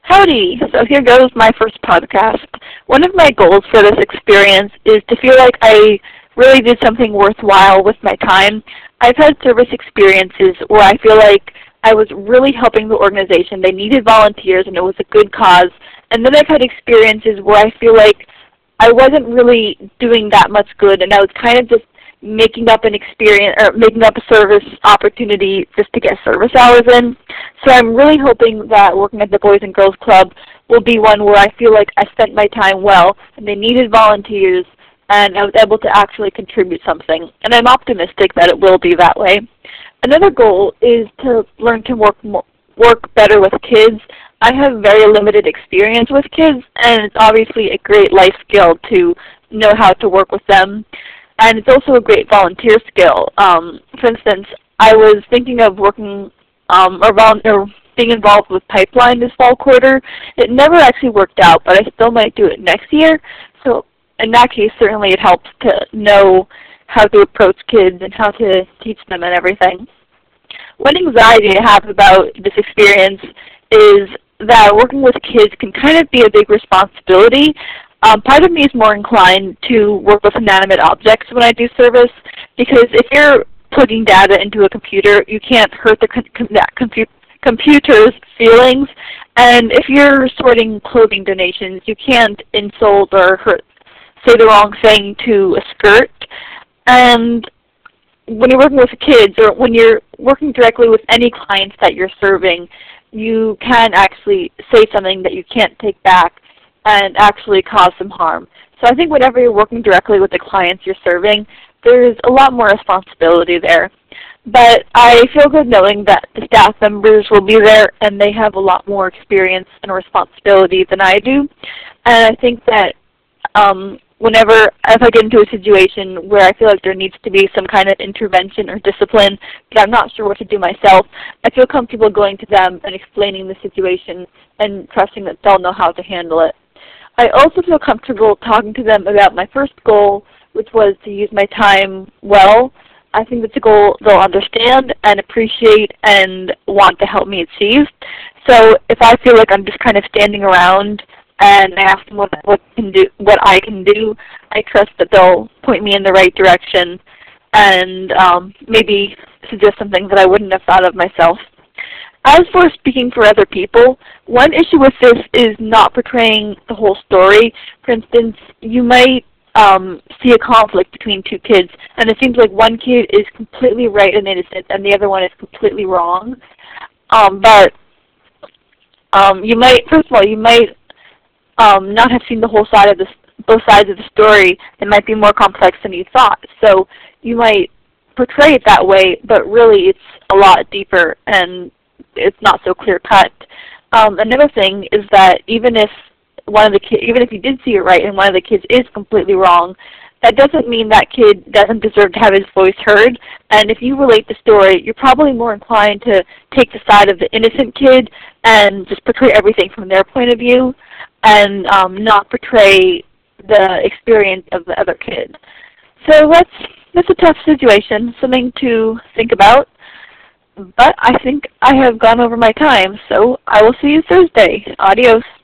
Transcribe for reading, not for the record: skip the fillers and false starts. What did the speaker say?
Howdy! So here goes my first podcast. One of my goals for this experience is to feel like I really did something worthwhile with my time. I've had service experiences where I feel like I was really helping the organization. They needed volunteers and it was a good cause. And then I've had experiences where I feel like I wasn't really doing that much good and I was kind of just making up an experience or making up a service opportunity just to get service hours in. So I'm really hoping that working at the Boys and Girls Club will be one where I feel like I spent my time well and they needed volunteers and I was able to actually contribute something. And I'm optimistic that it will be that way. Another goal is to learn to work better with kids. I have very limited experience with kids, and it's obviously a great life skill to know how to work with them. And it's also a great volunteer skill. For instance, I was thinking of working or being involved with Pipeline this fall quarter. It never actually worked out, but I still might do it next year. So in that case, certainly it helps to know how to approach kids and how to teach them and everything. One anxiety I have about this experience is that working with kids can kind of be a big responsibility. Part of me is more inclined to work with inanimate objects when I do service, because if you're plugging data into a computer, you can't hurt the computer's feelings. And if you're sorting clothing donations, you can't insult or say the wrong thing to a skirt. And when you're working with kids or when you're working directly with any clients that you're serving, you can actually say something that you can't take back and actually cause some harm. So I think whenever you're working directly with the clients you're serving, there's a lot more responsibility there. But I feel good knowing that the staff members will be there and they have a lot more experience and responsibility than I do. And I think that if I get into a situation where I feel like there needs to be some kind of intervention or discipline, but I'm not sure what to do myself, I feel comfortable going to them and explaining the situation and trusting that they'll know how to handle it. I also feel comfortable talking to them about my first goal, which was to use my time well. I think that's a goal they'll understand and appreciate and want to help me achieve. So if I feel like I'm just kind of standing around and I ask them what I can do, I trust that they'll point me in the right direction and maybe suggest something that I wouldn't have thought of myself. As for speaking for other people, one issue with this is not portraying the whole story. For instance, you might see a conflict between two kids, and it seems like one kid is completely right and innocent, and the other one is completely wrong. But you might not have seen the whole side of both sides of the story. It might be more complex than you thought. So you might portray it that way, but really it's a lot deeper and it's not so clear cut. Another thing is that even if you did see it right and one of the kids is completely wrong, that doesn't mean that kid doesn't deserve to have his voice heard. And if you relate the story, you're probably more inclined to take the side of the innocent kid and just portray everything from their point of view and not portray the experience of the other kid. So that's a tough situation, something to think about. But I think I have gone over my time, so I will see you Thursday. Adios.